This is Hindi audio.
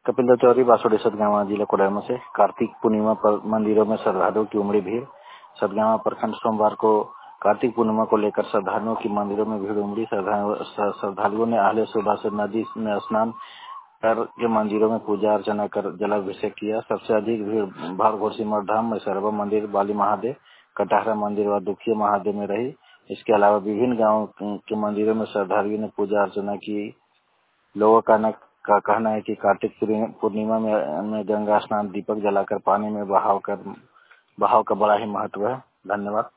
कपिल चौधरी बासोड़ी सतगावा जिला कोडरमा से। कार्तिक पूर्णिमा पर मंदिरों में श्रद्धालुओं की उमड़ी भीड़। सतगावा प्रखंड सोमवार को कार्तिक पूर्णिमा को लेकर श्रद्धालुओं की मंदिरों में भीड़ उमड़ी। श्रद्धालुओं ने आहले सुबह से नदी में स्नान कर के मंदिरों में पूजा अर्चना कर जलाभिषेक किया। सबसे अधिक भीड़ भारघोड़सीमठ धाम, मैसरवा मंदिर, बाली महादेव, कटहरा मंदिर व दुखिया महादेव में रही। इसके अलावा विभिन्न गाँव के मंदिरों में श्रद्धालुओं ने पूजा अर्चना की। लोगों का कहना है कि कार्तिक पूर्णिमा में गंगा स्नान, दीपक जलाकर पानी में बहाव का बड़ा ही महत्व है। धन्यवाद।